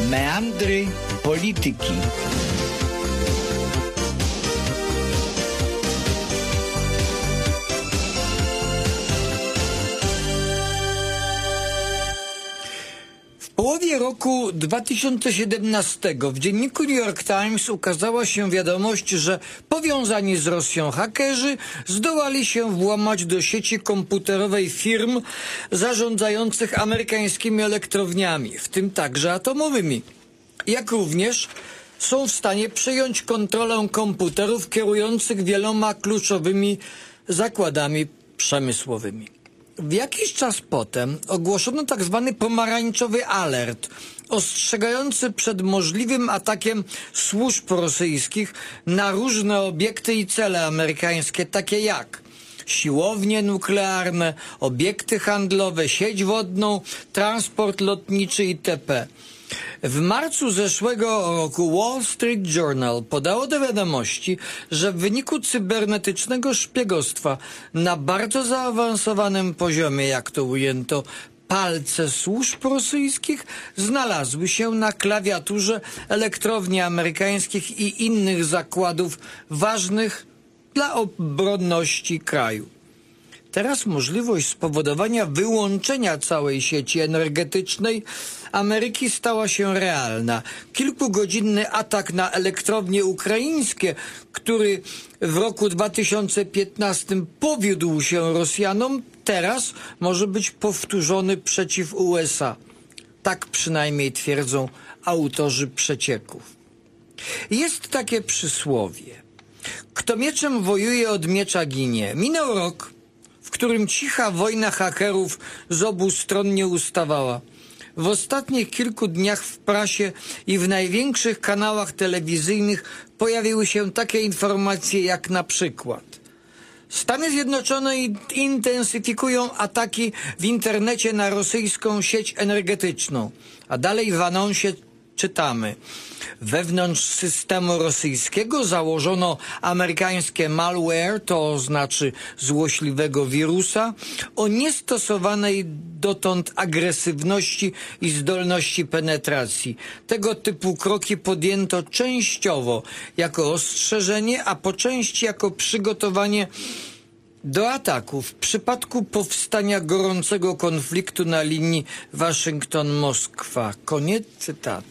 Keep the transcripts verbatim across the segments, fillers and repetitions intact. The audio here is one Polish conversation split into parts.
Meandry polityki. W połowie roku dwa tysiące siedemnastego w dzienniku New York Times ukazała się wiadomość, że powiązani z Rosją hakerzy zdołali się włamać do sieci komputerowej firm zarządzających amerykańskimi elektrowniami, w tym także atomowymi. Jak również są w stanie przejąć kontrolę komputerów kierujących wieloma kluczowymi zakładami przemysłowymi. W jakiś czas potem ogłoszono tak zwany pomarańczowy alert, ostrzegający przed możliwym atakiem służb rosyjskich na różne obiekty i cele amerykańskie, takie jak siłownie nuklearne, obiekty handlowe, sieć wodną, transport lotniczy itp. W marcu zeszłego roku Wall Street Journal podało do wiadomości, że w wyniku cybernetycznego szpiegostwa na bardzo zaawansowanym poziomie, jak to ujęto, palce służb rosyjskich znalazły się na klawiaturze elektrowni amerykańskich i innych zakładów ważnych dla obronności kraju. Teraz możliwość spowodowania wyłączenia całej sieci energetycznej Ameryki stała się realna. Kilkugodzinny atak na elektrownie ukraińskie, który w roku dwa tysiące piętnastym powiódł się Rosjanom, teraz może być powtórzony przeciw U S A. Tak przynajmniej twierdzą autorzy przecieków. Jest takie przysłowie: kto mieczem wojuje, od miecza ginie. Minął rok, w którym cicha wojna hakerów z obu stron nie ustawała. W ostatnich kilku dniach w prasie i w największych kanałach telewizyjnych pojawiły się takie informacje jak na przykład: Stany Zjednoczone intensyfikują ataki w internecie na rosyjską sieć energetyczną. A dalej w anonsie czytamy: wewnątrz systemu rosyjskiego założono amerykańskie malware, to znaczy złośliwego wirusa, o niestosowanej dotąd agresywności i zdolności penetracji. Tego typu kroki podjęto częściowo jako ostrzeżenie, a po części jako przygotowanie do ataku w przypadku powstania gorącego konfliktu na linii Waszyngton-Moskwa. Koniec cytatu.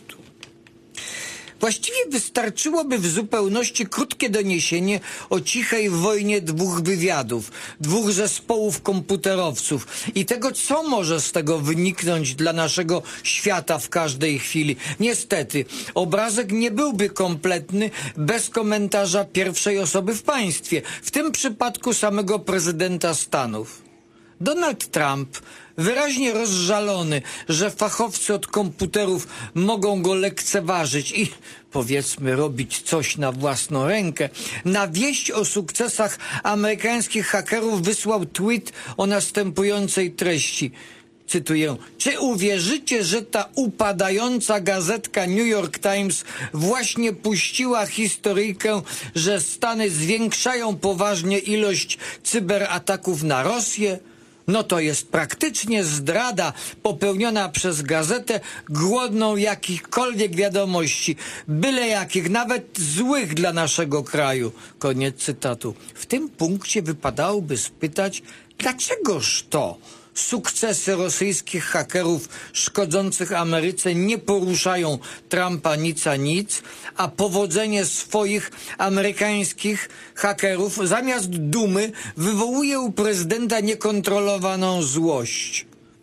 Właściwie wystarczyłoby w zupełności krótkie doniesienie o cichej wojnie dwóch wywiadów, dwóch zespołów komputerowców i tego, co może z tego wyniknąć dla naszego świata w każdej chwili. Niestety, obrazek nie byłby kompletny bez komentarza pierwszej osoby w państwie, w tym przypadku samego prezydenta Stanów. Donald Trump, wyraźnie rozżalony, że fachowcy od komputerów mogą go lekceważyć i, powiedzmy, robić coś na własną rękę, na wieść o sukcesach amerykańskich hakerów wysłał tweet o następującej treści. Cytuję: czy uwierzycie, że ta upadająca gazetka New York Times właśnie puściła historyjkę, że Stany zwiększają poważnie ilość cyberataków na Rosję? No to jest praktycznie zdrada popełniona przez gazetę głodną jakichkolwiek wiadomości, byle jakich, nawet złych dla naszego kraju. Koniec cytatu. W tym punkcie wypadałoby spytać, dlaczegoż to sukcesy rosyjskich hakerów szkodzących Ameryce nie poruszają Trumpa nic a nic, a powodzenie swoich amerykańskich hakerów zamiast dumy wywołuje u prezydenta niekontrolowaną złość.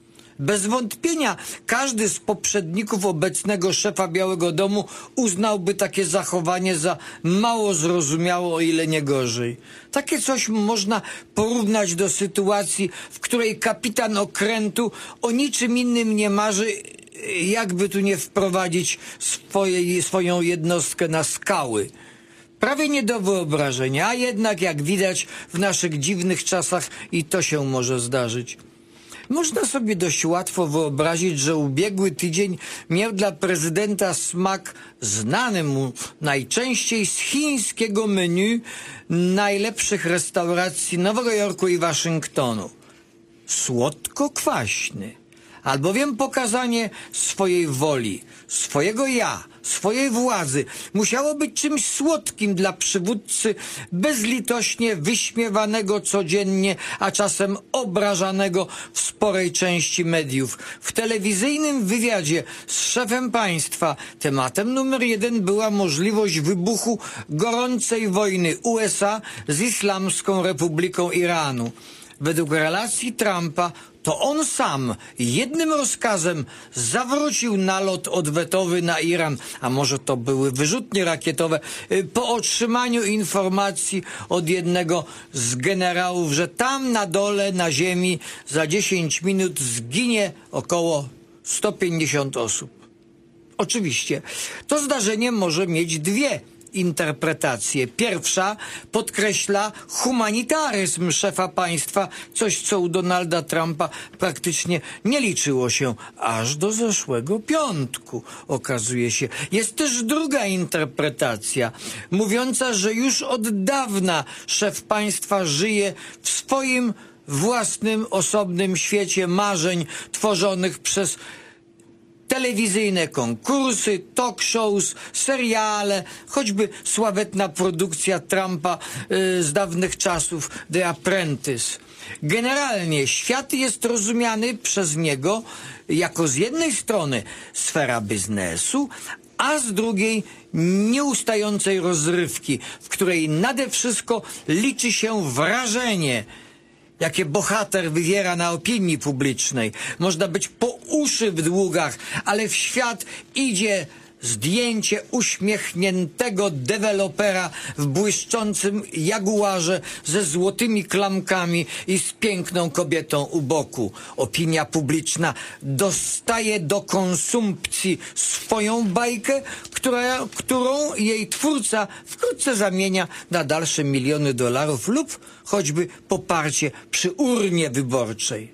Bez wątpienia każdy z poprzedników obecnego szefa Białego Domu uznałby takie zachowanie za mało zrozumiałe, o ile nie gorzej. Takie coś można porównać do sytuacji, w której kapitan okrętu o niczym innym nie marzy, jakby tu nie wprowadzić swojej, swoją jednostkę na skały. Prawie nie do wyobrażenia, a jednak, jak widać, w naszych dziwnych czasach i to się może zdarzyć. Można sobie dość łatwo wyobrazić, że ubiegły tydzień miał dla prezydenta smak znany mu najczęściej z chińskiego menu najlepszych restauracji Nowego Jorku i Waszyngtonu. Słodko-kwaśny. albowiem pokazanie swojej woli, swojego ja, swojej władzy musiało być czymś słodkim dla przywódcy bezlitośnie wyśmiewanego codziennie, a czasem obrażanego w sporej części mediów. W telewizyjnym wywiadzie z szefem państwa tematem numer jeden była możliwość wybuchu gorącej wojny U S A z Islamską Republiką Iranu. Według relacji Trumpa to on sam jednym rozkazem zawrócił nalot odwetowy na Iran, a może to były wyrzutnie rakietowe, po otrzymaniu informacji od jednego z generałów, że tam na dole, na ziemi za dziesięć minut zginie około sto pięćdziesiąt osób. Oczywiście to zdarzenie może mieć dwie interpretacje. Pierwsza podkreśla humanitaryzm szefa państwa, coś co u Donalda Trumpa praktycznie nie liczyło się aż do zeszłego piątku, okazuje się. Jest też druga interpretacja, mówiąca, że już od dawna szef państwa żyje w swoim własnym, osobnym świecie marzeń tworzonych przez telewizyjne konkursy, talk shows, seriale, choćby sławetna produkcja Trumpa y, z dawnych czasów The Apprentice. Generalnie świat jest rozumiany przez niego jako z jednej strony sfera biznesu, a z drugiej nieustającej rozrywki, w której nade wszystko liczy się wrażenie, jakie bohater wywiera na opinii publicznej. Można być po uszy w długach, ale w świat idzie zdjęcie uśmiechniętego dewelopera w błyszczącym jaguarze ze złotymi klamkami i z piękną kobietą u boku. Opinia publiczna dostaje do konsumpcji swoją bajkę, która, którą jej twórca wkrótce zamienia na dalsze miliony dolarów lub choćby poparcie przy urnie wyborczej.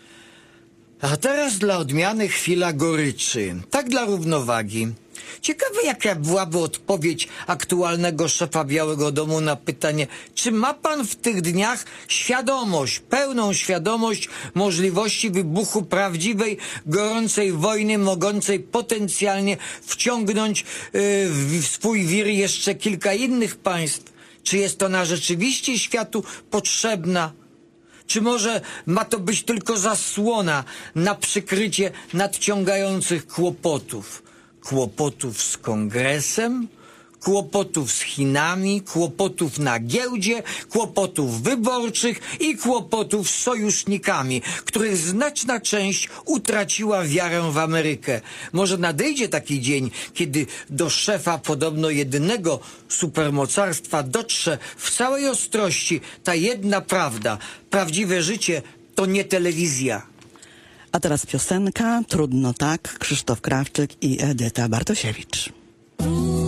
A teraz dla odmiany chwila goryczy. Tak dla równowagi. Ciekawe, jaka byłaby odpowiedź aktualnego szefa Białego Domu na pytanie, czy ma pan w tych dniach świadomość, pełną świadomość możliwości wybuchu prawdziwej, gorącej wojny, mogącej potencjalnie wciągnąć yy, w swój wir jeszcze kilka innych państw? Czy jest ona rzeczywiście światu potrzebna? Czy może ma to być tylko zasłona na przykrycie nadciągających kłopotów? Kłopotów z Kongresem, kłopotów z Chinami, kłopotów na giełdzie, kłopotów wyborczych i kłopotów z sojusznikami, których znaczna część utraciła wiarę w Amerykę. Może nadejdzie taki dzień, kiedy do szefa podobno jedynego supermocarstwa dotrze w całej ostrości ta jedna prawda. Prawdziwe życie to nie telewizja. A teraz piosenka Trudno tak, Krzysztof Krawczyk i Edyta Bartosiewicz.